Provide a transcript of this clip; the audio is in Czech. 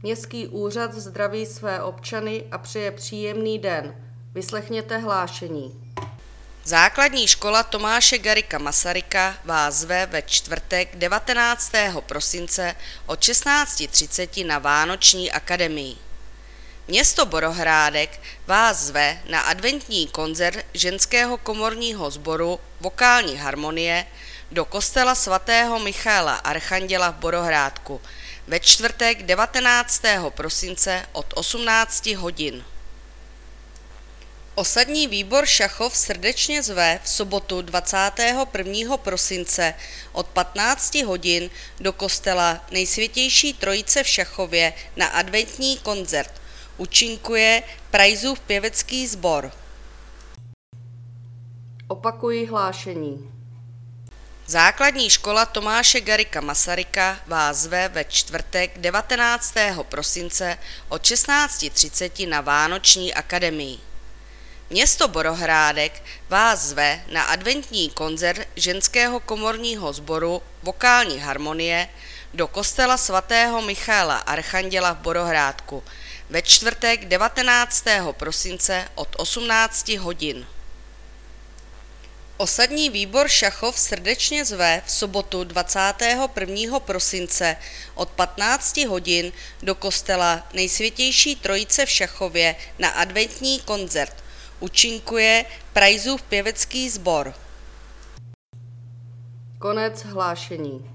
Městský úřad zdraví své občany a přeje příjemný den. Vyslechněte hlášení. Základní škola Tomáše Garrigua Masaryka vás zve ve čtvrtek 19. prosince od 16:30 na Vánoční akademii. Město Borohrádek vás zve na adventní koncert ženského komorního sboru Vokální harmonie do kostela svatého Michaela Archanděla v Borohrádku ve čtvrtek 19. prosince od 18 hodin. Osadní výbor Šachov srdečně zve v sobotu 21. prosince od 15 hodin do kostela Nejsvětější Trojice v Šachově na adventní koncert. Účinkuje Prajzův pěvecký sbor. Opakuji hlášení. Základní škola Tomáše Garrigua Masaryka vás zve ve čtvrtek 19. prosince od 16:30 na Vánoční akademii. Město Borohrádek vás zve na adventní koncert ženského komorního sboru Vokální harmonie do kostela svatého Michaela Archanděla v Borohrádku ve čtvrtek 19. prosince od 18 hodin. Osadní výbor Šachov srdečně zve v sobotu 21. prosince od 15 hodin do kostela Nejsvětější Trojice v Šachově na adventní koncert. Účinkuje Prajzův pěvecký sbor. Konec hlášení.